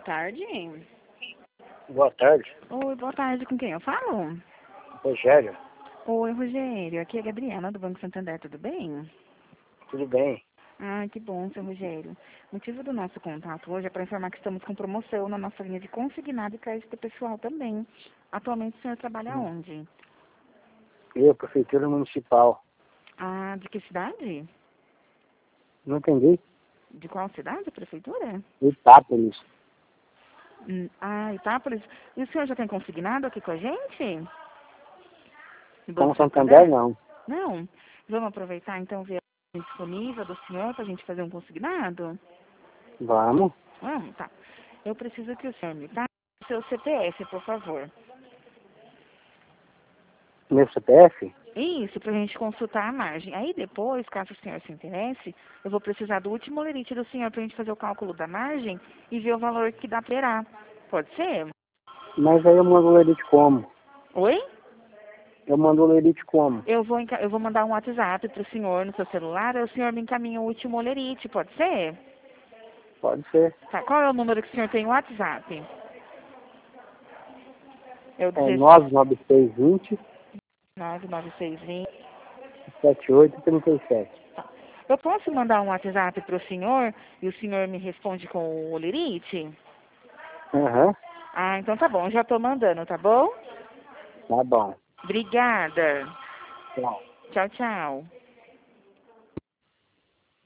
tarde. Boa tarde, Oi, boa tarde. Com quem eu falo? Rogério. Oi, Rogério. Aqui é a Gabriela, do Banco Santander. Tudo bem? Tudo bem? Ah, que bom, seu Rogério. O motivo do nosso contato hoje é para informar que estamos com promoção na nossa linha de consignado e crédito pessoal também. Atualmente o senhor trabalha onde? Eu, Prefeitura Municipal. Ah, de que cidade? Não entendi? De qual cidade, prefeitura? Itápolis. Itápolis. E o senhor já tem consignado aqui com a gente? No Como Banco Santander, Santander? não. Não? Vamos aproveitar então ver a disponível do senhor para a gente fazer um consignado? Vamos. Vamos, tá. Eu preciso que o senhor me passe o seu CPF, por favor. Meu CPF? Isso, para a gente consultar a margem. Aí depois, caso o senhor se interesse, eu vou precisar do último lerite do senhor para a gente fazer o cálculo da margem e ver o valor que dá para gerar. Pode ser? Mas aí eu mando o Lerite como? Oi? Eu mando o Lerite como? Eu vou mandar um WhatsApp para o senhor no seu celular, aí o senhor me encaminha o último lerite, pode ser? Pode ser. Tá, qual é o número que o senhor tem no WhatsApp? É o É 99620 199620. 7837. Eu posso mandar um WhatsApp para o senhor e o senhor me responde com o lerite? Aham. Ah, então tá bom, já estou mandando, tá bom? Tá bom. Obrigada. Tchau. Tchau, tchau.